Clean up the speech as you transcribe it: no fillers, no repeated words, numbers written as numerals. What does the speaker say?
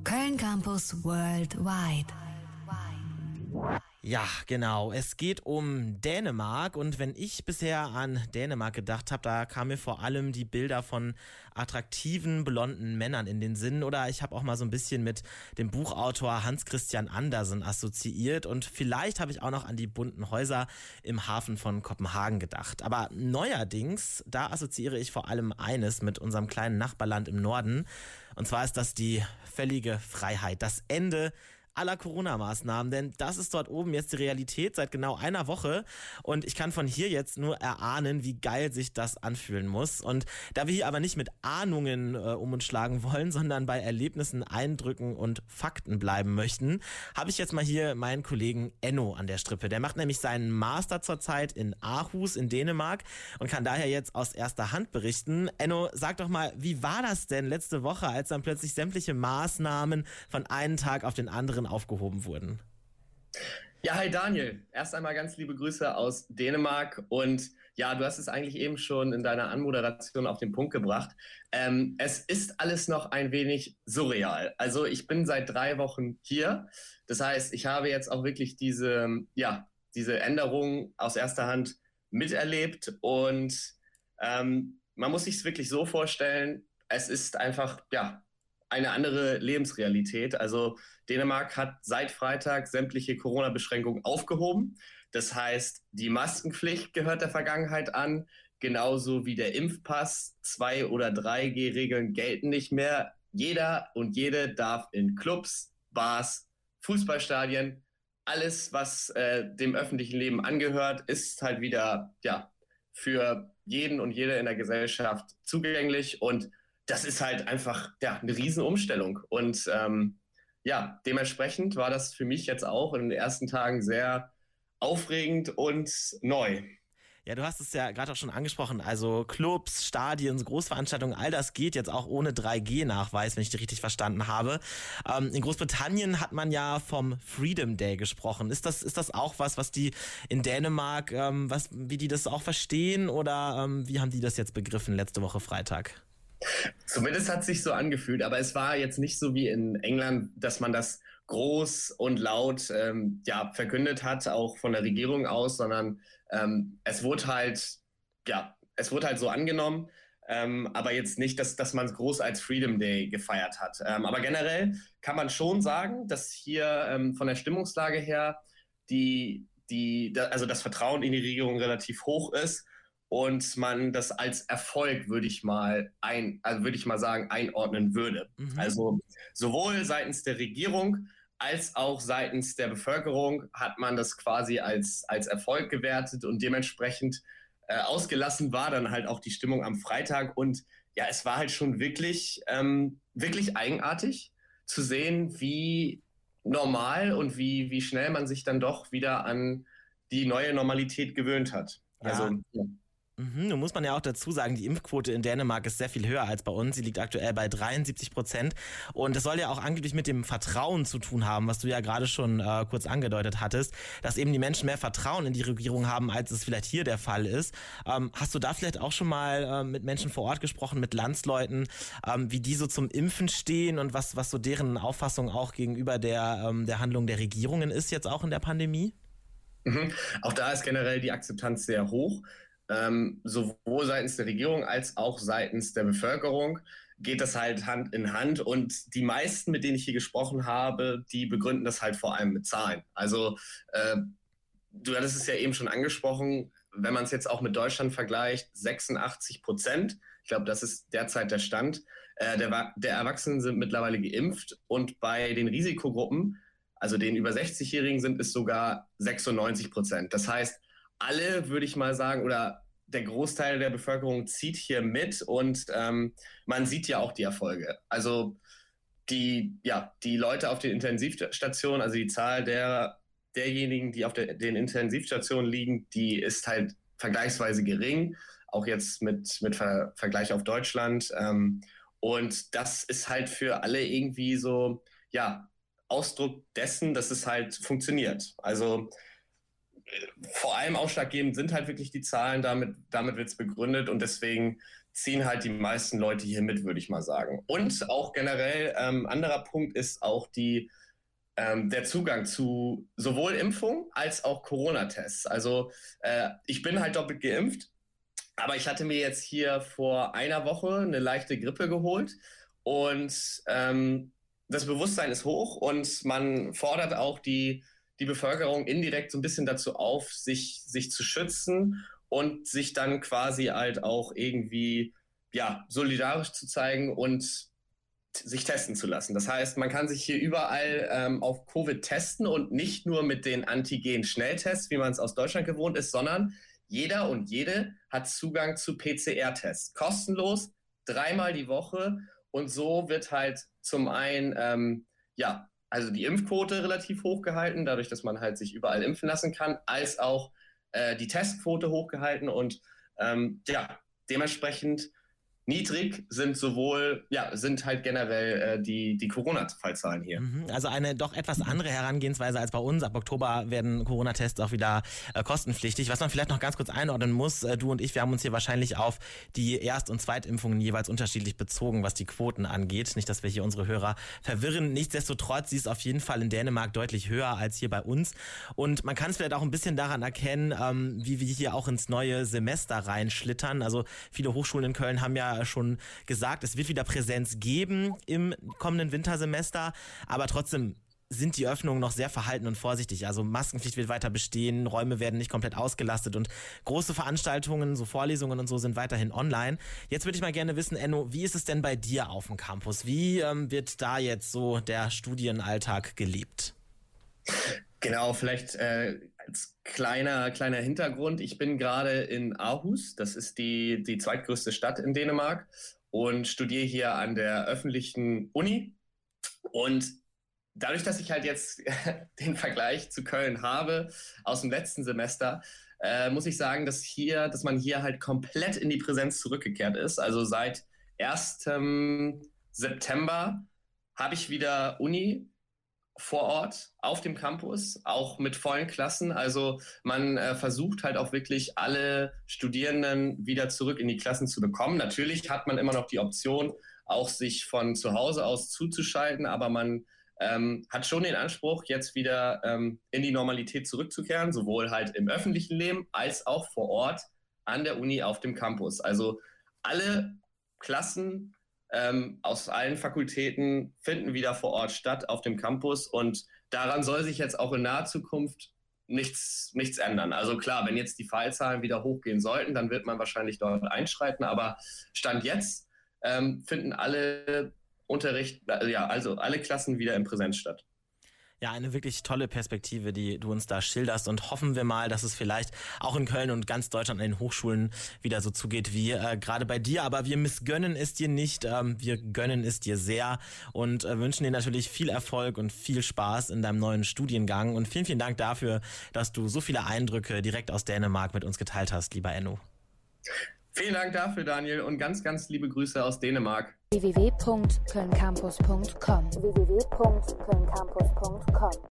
Köln Campus Worldwide. Ja, genau. Es geht um Dänemark und wenn ich bisher an Dänemark gedacht habe, da kamen mir vor allem die Bilder von attraktiven, blonden Männern in den Sinn oder ich habe auch mal so ein bisschen mit dem Buchautor Hans Christian Andersen assoziiert und vielleicht habe ich auch noch an die bunten Häuser im Hafen von Kopenhagen gedacht. Aber neuerdings, da assoziiere ich vor allem eines mit unserem kleinen Nachbarland im Norden und zwar ist das die völlige Freiheit, das Ende aller Corona-Maßnahmen, denn das ist dort oben jetzt die Realität seit genau einer Woche und ich kann von hier jetzt nur erahnen, wie geil sich das anfühlen muss. Und da wir hier aber nicht mit Ahnungen um uns schlagen wollen, sondern bei Erlebnissen, Eindrücken und Fakten bleiben möchten, habe ich jetzt mal hier meinen Kollegen Enno an der Strippe. Der macht nämlich seinen Master zurzeit in Aarhus in Dänemark und kann daher jetzt aus erster Hand berichten. Enno, sag doch mal, wie war das denn letzte Woche, als dann plötzlich sämtliche Maßnahmen von einem Tag auf den anderen aufgehoben wurden? Ja, hi Daniel. Erst einmal ganz liebe Grüße aus Dänemark und ja, du hast es eigentlich eben schon in deiner Anmoderation auf den Punkt gebracht. Es ist alles noch ein wenig surreal. Also ich bin seit 3 Wochen hier. Das heißt, ich habe jetzt auch wirklich diese Änderung aus erster Hand miterlebt und man muss sich es wirklich so vorstellen, es ist einfach, eine andere Lebensrealität. Also Dänemark hat seit Freitag sämtliche Corona-Beschränkungen aufgehoben. Das heißt, die Maskenpflicht gehört der Vergangenheit an, genauso wie der Impfpass. 2- oder 3G-Regeln gelten nicht mehr. Jeder und jede darf in Clubs, Bars, Fußballstadien, alles, was dem öffentlichen Leben angehört, ist halt wieder für jeden und jede in der Gesellschaft zugänglich und das ist halt einfach eine Riesenumstellung. Und dementsprechend war das für mich jetzt auch in den ersten Tagen sehr aufregend und neu. Ja, du hast es ja gerade auch schon angesprochen, also Clubs, Stadien, Großveranstaltungen, all das geht jetzt auch ohne 3G-Nachweis, wenn ich die richtig verstanden habe. In Großbritannien hat man ja vom Freedom Day gesprochen. Ist das auch was die in Dänemark, wie die das auch verstehen oder wie haben die das jetzt begriffen letzte Woche Freitag? Zumindest hat es sich so angefühlt, aber es war jetzt nicht so wie in England, dass man das groß und laut verkündet hat, auch von der Regierung aus, sondern es wurde halt so angenommen, aber jetzt nicht, dass man es groß als Freedom Day gefeiert hat. Aber generell kann man schon sagen, dass hier von der Stimmungslage her also das Vertrauen in die Regierung relativ hoch ist. Und man das als Erfolg, würde ich mal sagen, einordnen würde. Mhm. Also sowohl seitens der Regierung als auch seitens der Bevölkerung hat man das quasi als Erfolg gewertet und dementsprechend ausgelassen war dann halt auch die Stimmung am Freitag. Und ja, es war halt schon wirklich eigenartig zu sehen, wie normal und wie schnell man sich dann doch wieder an die neue Normalität gewöhnt hat. Ja. Also Nun muss man ja auch dazu sagen, die Impfquote in Dänemark ist sehr viel höher als bei uns. Sie liegt aktuell bei 73%. Und das soll ja auch angeblich mit dem Vertrauen zu tun haben, was du ja gerade schon kurz angedeutet hattest, dass eben die Menschen mehr Vertrauen in die Regierung haben, als es vielleicht hier der Fall ist. Hast du da vielleicht auch schon mal mit Menschen vor Ort gesprochen, mit Landsleuten, wie die so zum Impfen stehen und was so deren Auffassung auch gegenüber der Handlung der Regierungen ist jetzt auch in der Pandemie? Mhm. Auch da ist generell die Akzeptanz sehr hoch. Sowohl seitens der Regierung als auch seitens der Bevölkerung geht das halt Hand in Hand und die meisten, mit denen ich hier gesprochen habe, die begründen das halt vor allem mit Zahlen. Also du hattest es ja eben schon angesprochen, wenn man es jetzt auch mit Deutschland vergleicht, 86%, ich glaube, das ist derzeit der Stand, der Erwachsenen sind mittlerweile geimpft und bei den Risikogruppen, also den über 60-Jährigen, sind es sogar 96%. Das heißt, alle, würde ich mal sagen, oder der Großteil der Bevölkerung zieht hier mit und man sieht ja auch die Erfolge. Also die Leute auf den Intensivstationen, also die Zahl derjenigen, die auf den Intensivstationen liegen, die ist halt vergleichsweise gering, auch jetzt mit Vergleich auf Deutschland. Und das ist halt für alle irgendwie so, Ausdruck dessen, dass es halt funktioniert. Also vor allem ausschlaggebend sind halt wirklich die Zahlen, damit wird es begründet und deswegen ziehen halt die meisten Leute hier mit, würde ich mal sagen. Und auch generell, anderer Punkt ist auch der Zugang zu sowohl Impfung als auch Corona-Tests. Also ich bin halt doppelt geimpft, aber ich hatte mir jetzt hier vor einer Woche eine leichte Grippe geholt und das Bewusstsein ist hoch und man fordert auch die Bevölkerung indirekt so ein bisschen dazu auf, sich zu schützen und sich dann quasi halt auch irgendwie solidarisch zu zeigen und sich testen zu lassen. Das heißt, man kann sich hier überall auf Covid testen und nicht nur mit den Antigen-Schnelltests, wie man es aus Deutschland gewohnt ist, sondern jeder und jede hat Zugang zu PCR-Tests. Kostenlos, 3-mal die Woche und so wird halt zum einen, also die Impfquote relativ hoch gehalten, dadurch, dass man halt sich überall impfen lassen kann, als auch die Testquote hochgehalten und dementsprechend niedrig sind halt generell die Corona-Fallzahlen hier. Also eine doch etwas andere Herangehensweise als bei uns. Ab Oktober werden Corona-Tests auch wieder kostenpflichtig. Was man vielleicht noch ganz kurz einordnen muss, du und ich, wir haben uns hier wahrscheinlich auf die Erst- und Zweitimpfungen jeweils unterschiedlich bezogen, was die Quoten angeht. Nicht, dass wir hier unsere Hörer verwirren. Nichtsdestotrotz, sie ist auf jeden Fall in Dänemark deutlich höher als hier bei uns. Und man kann es vielleicht auch ein bisschen daran erkennen, wie wir hier auch ins neue Semester reinschlittern. Also viele Hochschulen in Köln haben ja schon gesagt, es wird wieder Präsenz geben im kommenden Wintersemester, aber trotzdem sind die Öffnungen noch sehr verhalten und vorsichtig. Also Maskenpflicht wird weiter bestehen, Räume werden nicht komplett ausgelastet und große Veranstaltungen, so Vorlesungen und so sind weiterhin online. Jetzt würde ich mal gerne wissen, Enno, wie ist es denn bei dir auf dem Campus? Wie wird da jetzt so der Studienalltag gelebt? Genau, vielleicht als kleiner Hintergrund. Ich bin gerade in Aarhus, das ist die zweitgrößte Stadt in Dänemark und studiere hier an der öffentlichen Uni. Und dadurch, dass ich halt jetzt den Vergleich zu Köln habe aus dem letzten Semester, muss ich sagen, dass man hier halt komplett in die Präsenz zurückgekehrt ist. Also seit 1. September habe ich wieder Uni vor Ort auf dem Campus, auch mit vollen Klassen. Also man versucht halt auch wirklich alle Studierenden wieder zurück in die Klassen zu bekommen. Natürlich hat man immer noch die Option, auch sich von zu Hause aus zuzuschalten, aber man hat schon den Anspruch, jetzt wieder in die Normalität zurückzukehren, sowohl halt im öffentlichen Leben als auch vor Ort an der Uni auf dem Campus. Also alle Klassen aus allen Fakultäten finden wieder vor Ort statt auf dem Campus und daran soll sich jetzt auch in naher Zukunft nichts ändern. Also klar, wenn jetzt die Fallzahlen wieder hochgehen sollten, dann wird man wahrscheinlich dort einschreiten, aber Stand jetzt finden alle alle Klassen wieder in Präsenz statt. Ja, eine wirklich tolle Perspektive, die du uns da schilderst und hoffen wir mal, dass es vielleicht auch in Köln und ganz Deutschland an den Hochschulen wieder so zugeht wie gerade bei dir. Aber wir missgönnen es dir nicht, wir gönnen es dir sehr und wünschen dir natürlich viel Erfolg und viel Spaß in deinem neuen Studiengang und vielen, vielen Dank dafür, dass du so viele Eindrücke direkt aus Dänemark mit uns geteilt hast, lieber Enno. Vielen Dank dafür, Daniel, und ganz, ganz liebe Grüße aus Dänemark. www.kölncampus.com